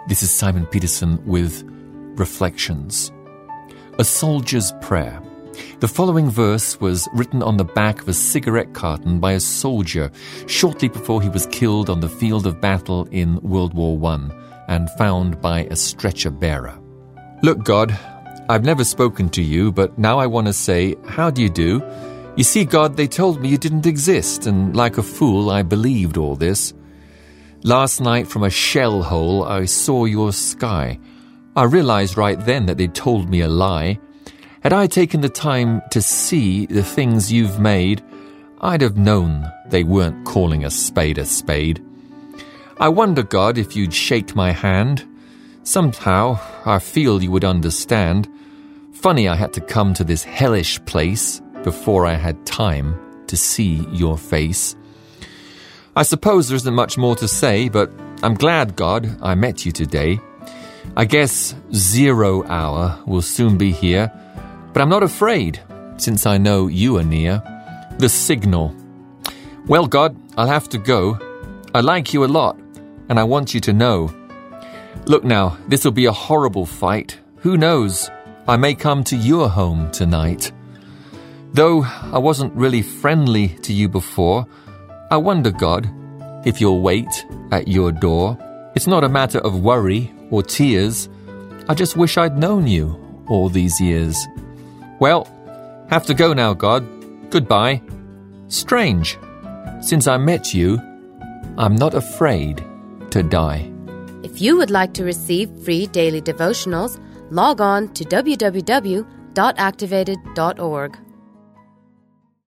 This is Simon Peterson with Reflections. A Soldier's Prayer. The following verse was written on the back of a cigarette carton by a soldier shortly before he was killed on the field of battle in World War I and found by a stretcher bearer. Look, God, I've never spoken to you, but now I want to say, how do you do? You see, God, they told me you didn't exist, and like a fool, I believed all this. Last night from a shell hole, I saw your sky. I realized right then that they told me a lie. Had I taken the time to see the things you've made, I'd have known they weren't calling a spade a spade. I wonder, God, if you'd shake my hand. Somehow, I feel you would understand. Funny I had to come to this hellish place before I had time to see your face. I suppose there isn't much more to say, but I'm glad, God, I met you today. I guess 0 hour will soon be here, but I'm not afraid, since I know you are near. The signal. Well, God, I'll have to go. I like you a lot, and I want you to know. Look now, this'll be a horrible fight. Who knows? I may come to your home tonight. Though I wasn't really friendly to you before, I wonder, God, if you'll wait at your door. It's not a matter of worry or tears. I just wish I'd known you all these years. Well, have to go now, God. Goodbye. Strange. Since I met you, I'm not afraid to die. If you would like to receive free daily devotionals, log on to www.activated.org.